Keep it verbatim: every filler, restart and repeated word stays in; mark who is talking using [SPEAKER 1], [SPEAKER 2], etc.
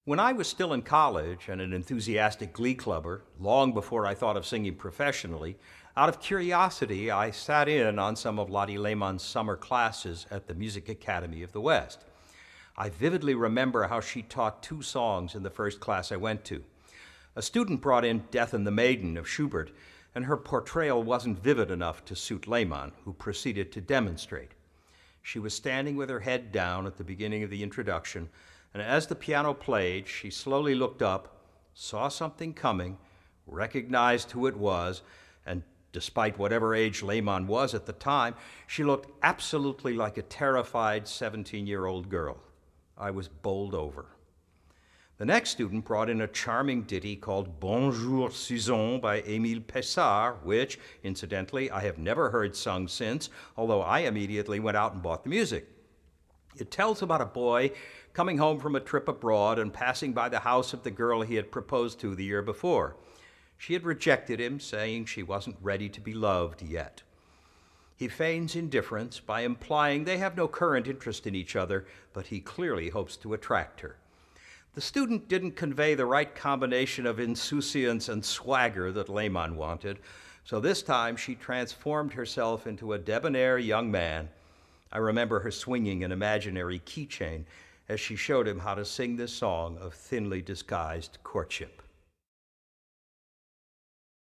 [SPEAKER 1] When I was still in college and an enthusiastic glee clubber, long before I thought of singing professionally, out of curiosity, I sat in on some of Lotte Lehmann's summer classes at the Music Academy of the West. I vividly remember how she taught two songs in the first class I went to. A student brought in Death and the Maiden of Schubert, and her portrayal wasn't vivid enough to suit Lehmann, who proceeded to demonstrate. She was standing with her head down at the beginning of the introduction, and as the piano played, she slowly looked up, saw something coming, recognized who it was, and despite whatever age Lehmann was at the time, she looked absolutely like a terrified seventeen-year-old girl. I was bowled over. The next student brought in a charming ditty called Bonjour Suzanne by Émile Pessard, which, incidentally, I have never heard sung since, although I immediately went out and bought the music. It tells about a boy coming home from a trip abroad and passing by the house of the girl he had proposed to the year before. She had rejected him, saying she wasn't ready to be loved yet. He feigns indifference by implying they have no current interest in each other, but he clearly hopes to attract her. The student didn't convey the right combination of insouciance and swagger that Lehmann wanted, so this time she transformed herself into a debonair young man. I remember her swinging an imaginary keychain as she showed him how to sing this song of thinly disguised courtship.